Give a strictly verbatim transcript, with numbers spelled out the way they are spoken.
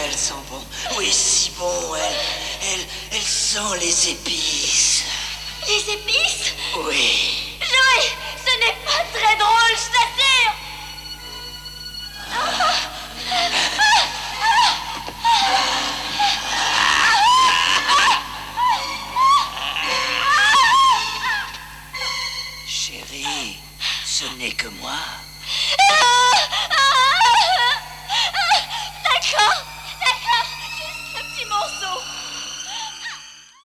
elles sont bon. Oui, si bon, elles, elles, elles sont les épices. Les épices? Oui. Joey, ce n'est pas très drôle, je t'assure. Chérie, ce n'est que moi. Ah